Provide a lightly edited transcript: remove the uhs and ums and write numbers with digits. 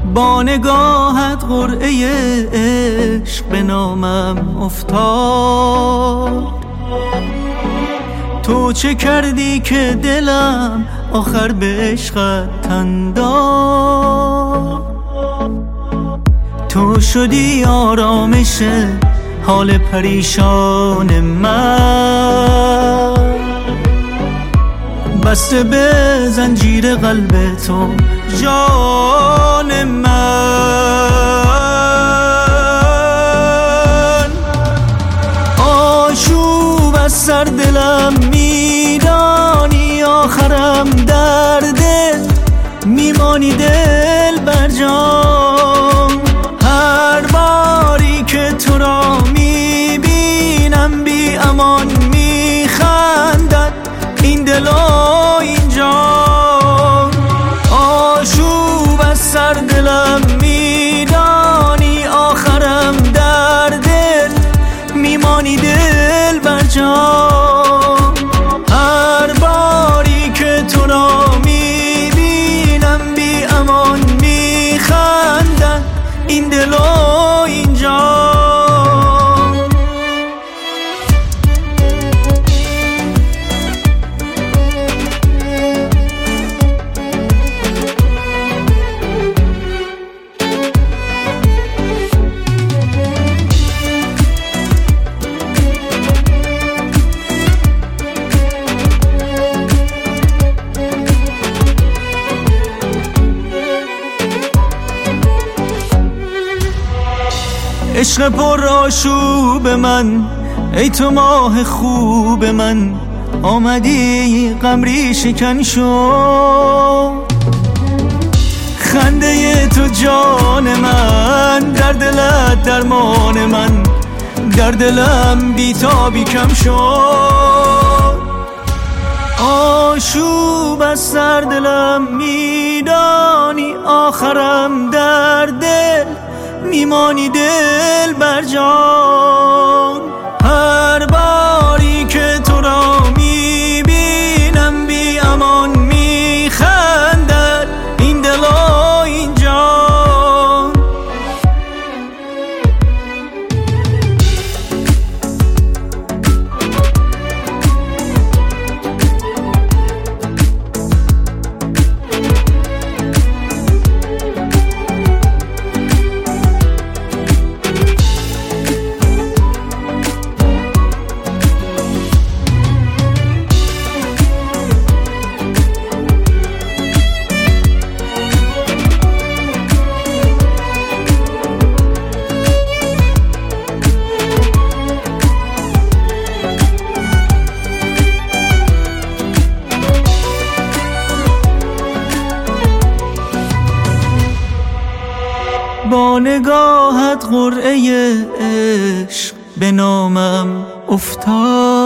با نگاهت قرعه عشق به نامم افتاد. تو چه کردی که دلم آخر به عشقت تن داد؟ تو شدی آرامش حال پریشان من، بسته به زنجیر قلب تو جان من. آشوب از سر دلم میدانی، آخرم درده میمانی دل بر جان. هر باری که تو را میبینم بی امان میخندد این دل و این جان. آشوب از سر دلم میدانی، آخرم در دل میمانی دل بر جان. هر باری که تو را میبینم بی امان میخندد این دل و این جان. عشق پر آشوب من، ای تو ماه خوب من، آمدی قمری شکن شد. خنده تو جان من، در دلت درمان من، در دلم بیتابی کم شد. آشوب از سر دلم میدانی، آخرم در دل میمانی دل بر جان. هر باری که تو را میبینم بی امان میخندد این دل و این جان. با نگاهت قرعه عشق به نامم افتاد.